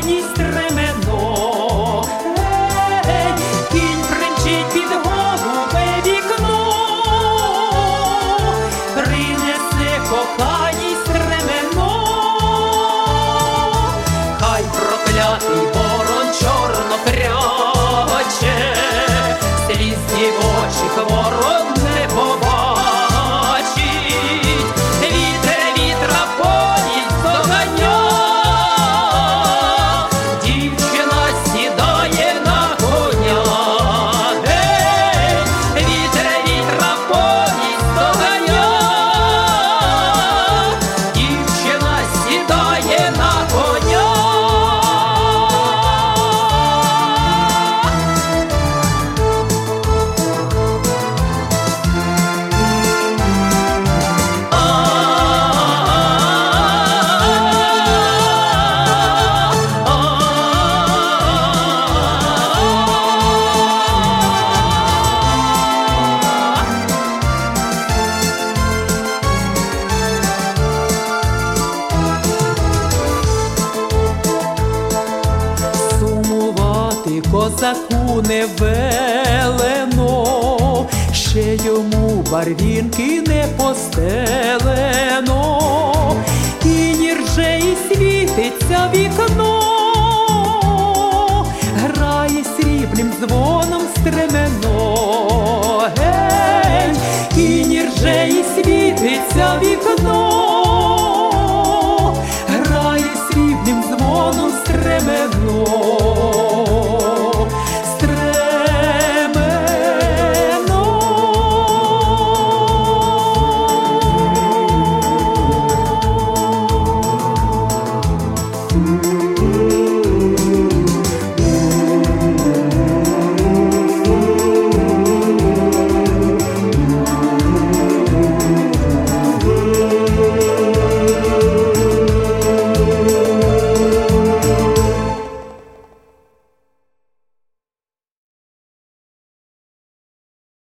коханій стремено. Ей, кінь примчить під голубе вікно, принесе коханій стремено. Хай проклятий ворон чорно кряче, сліз дівочих ворон не побачить. Вітер вітра повість доганя, дівчина сідає на коня. Гей, вітер вітра повість доганя, дівчина сідає на коня. Сумувати козаку не велено, ще йому барвінки не постелено, і нірже і світиться вікно, грає срібним дзвоном стремено. Гей, і нірже і світиться вікно,